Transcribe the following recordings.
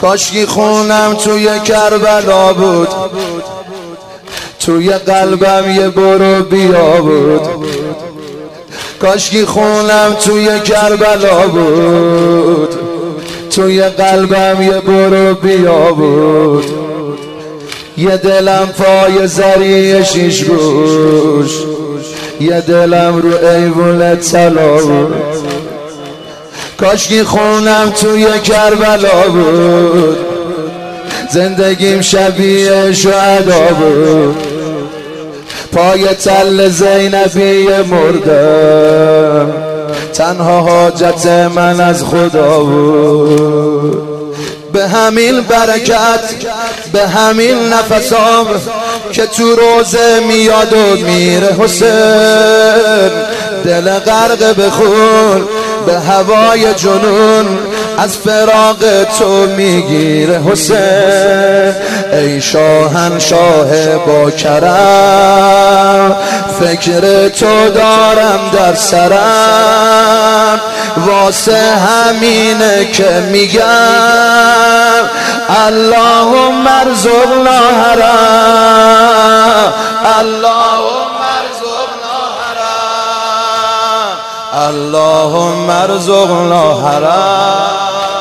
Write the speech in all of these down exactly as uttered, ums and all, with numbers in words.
کاشکی خونم توی کربلا بود، توی قلبم یه برو بیا بود. کاشکی خونم توی کربلا بود، توی قلبم یه برو بیا بود. یه دلم پای زری شیش گوش، یه دلم رو ایوون طلا بود. کاشکی خونم توی کربلا بود، زندگیم شبیه شهدا بود. پای تل زینبی مردم، تنها حاجت من از خدا بود. به همین برکت، به همین نفسام که تو روزه میاد و میره حسین، دل غرق به خون به هوای جنون از فراق تو میگیره حسین. ای شاهنشاه با کرم، فکر تو دارم در سرم، واسه همینه که میگم اللهم ارزقنا حرم، اللهم ارزقنا حرم، اللهم ارزقنا حرم.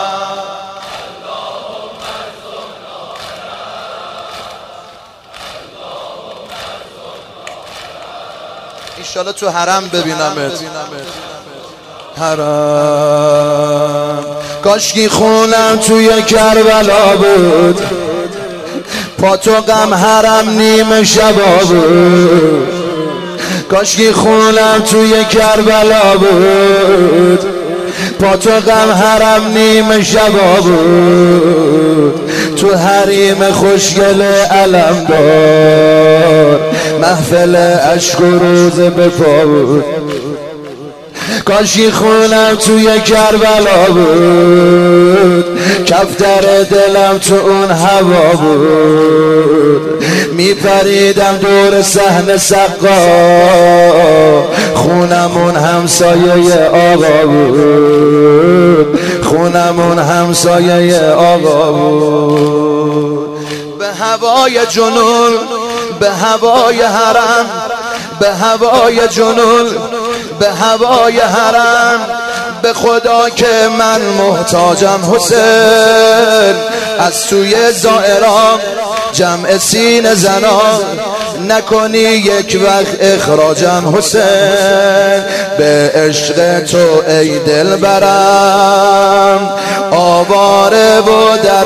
ایشالا تو حرم ببینمت، حرم. کاشکی خونم توی کربلا بود، پا تو غم حرم نیمه شبا بود. کاشکی خونم توی کربلا بود، پا تو غم حرم نیمه شبا بود. تو حریم خوشگل علمدار، محفل عشق و روز بپا بود. کاشکی خونم توی کربلا بود، کفتر دلم تو اون هوا بود. میپریدم دور صحن سقا، خونمون همسایه آقا بود، خونمون همسایه آقا بود. به هوای جنون، به هوای حرم، به هوای جنون، به هوای حرم، به خدا که من محتاجم حسین. از توی زائران جمع سین زنان، نکنی یک وقت اخراجم حسین. به عشق تو ای دل برم، آواره و در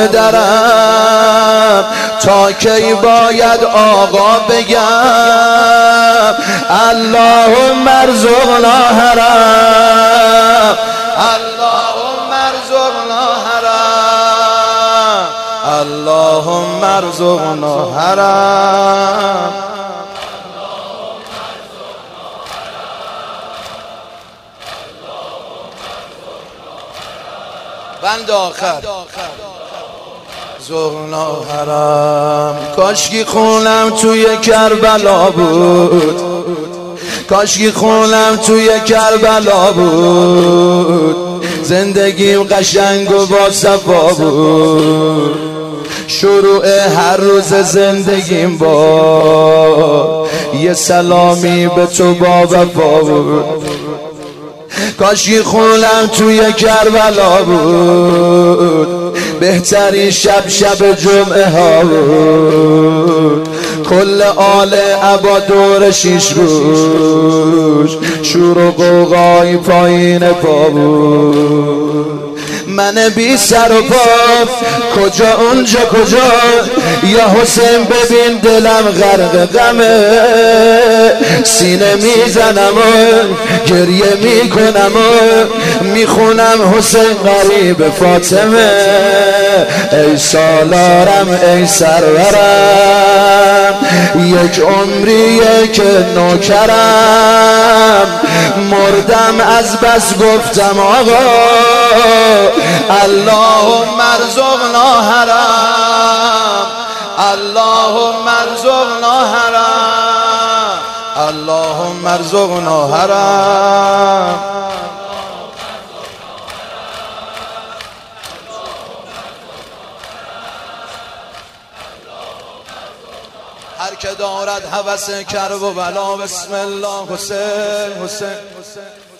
بدرم، تا کی باید آقا بگم اللهم ارزقنا حرم، اللهم ارزقنا حرم، اللهم ارزقنا حرم. بند آخر زغنا حرم. کاشکی خونم توی کربلا بود، کاشکی خونم توی کربلا بود. زندگیم قشنگ و با صفا بود، شروع هر روز زندگیم با یه سلامی به تو با وفا بود. کاشکی خونم توی کربلا بود، بهترین شب شب جمعه ها بود. کل آل عبا دور شیش گوش، شور و قوقای پایین پا بود. من بی سر و پا کجا اونجا کجا، یا حسین ببین دلم غرق غمه. سینه میزنم و گریه میکنم و میخونم حسین غریب فاطمه. ای سالارم ای سرورم، یک عمریه که نوکرم. مردم از بس گفتم آقا اللهم ارزقنا حرم، اللهم ارزقنا حرم، اللهم ارزقنا حرم. هر که دارد هوس کرب و بلا. بسم الله حسین حسین